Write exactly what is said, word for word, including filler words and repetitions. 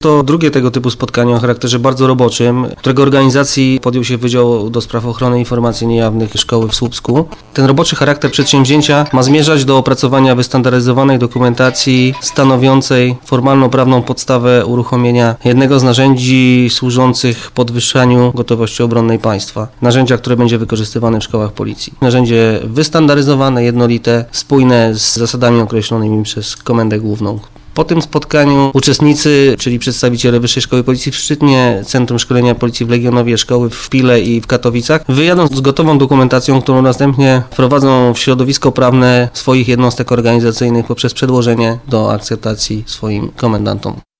to drugie tego typu spotkanie o charakterze bardzo roboczym, którego organizacji podjął się Wydział do Spraw Ochrony Informacji Niejawnych Szkoły w Słupsku. Ten roboczy charakter przedsięwzięcia ma zmierzać do opracowania wystandaryzowanej dokumentacji stanowiącej formalną prawną podstawę uruchomienia jednego z narzędzi służących podwyższaniu gotowości obronnej państwa. Narzędzia, które będzie wykorzystywane w szkołach policji. Narzędzie wystandaryzowane, jednolite, spójne z zasadami określonymi przez Komendę Główną. Po tym spotkaniu uczestnicy, czyli przedstawiciele Wyższej Szkoły Policji w Szczytnie, Centrum Szkolenia Policji w Legionowie, szkoły w Pile i w Katowicach, wyjadą z gotową dokumentacją, którą następnie wprowadzą w środowisko prawne swoich jednostek organizacyjnych poprzez przedłożenie do akceptacji swoim komendantom.